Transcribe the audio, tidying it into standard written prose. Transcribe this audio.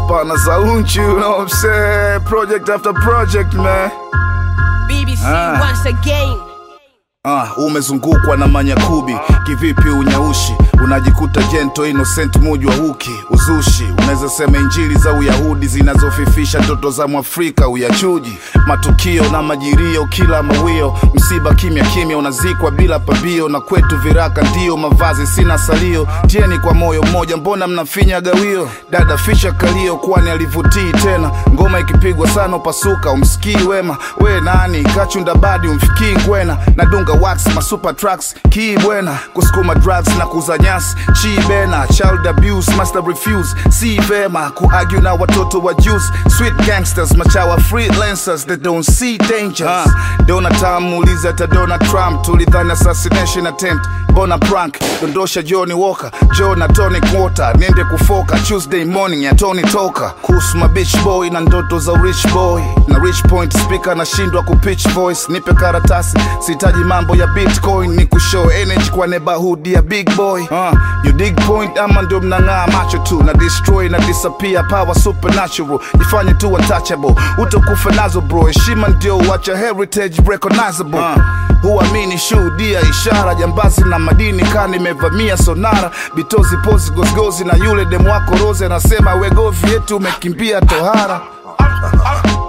Mapana za unchi, you know what I'm saying? Project after project, man. BBC once again. Umezungukwa na manyakubi, kivipi unyaushi? Unajikuta gento innocent muji wa huki, uzushi. Unaweza sema injili za Uyahudi zinazofifisha ndoto za Mwafrika uyachuji. Matukio na majirio kila mawio, msiba kimya kimya unazikwa bila pabio. Na kwetu viraka ndio mavazi sina salio, tieni kwa moyo mmoja mbona mnafinya gawio. Dada fisha kalio kwani alivutii tena, ngoma ikipigwa sana upasuka umsikii wema. We nani kachunda badi umfikii ngwena, nadunga wax ma super tracks kii bwena. Kusukuma drugs na kuzanyasi chi bena, child abuse master refuse si vema. Kuargue na watoto wa juice, sweet gangsters machawa freelancers that don't see dangers. Donald Trump muulize hata Donald Trump, tulidhani assassination attempt bona prank. Dondosha Johnny Walker, Joe na Tony Quarter, niende kufoka Tuesday morning ya Tony Toka. Kusuma bitch boy na ndoto za rich boy, na rich point speaker na shindwa kupitch voice. Nipe karatasi sitaji mambo ya bitcoin, ni kushow energy kwa neighborhood ya big boy. You dig point ama ndio mnang'aa macho tu, na destroy na disappear power supernatural. Jifanye tu untouchable, utokufa nazo bro. Heshima ndio wacha heritage recognizable. Huamini shuhudia ishara, jambazi na madini kani mevamia sonara. Bitozi pozi gozgozi na yule demu wako Rose anasema wegovi yetu umekimbia tohara.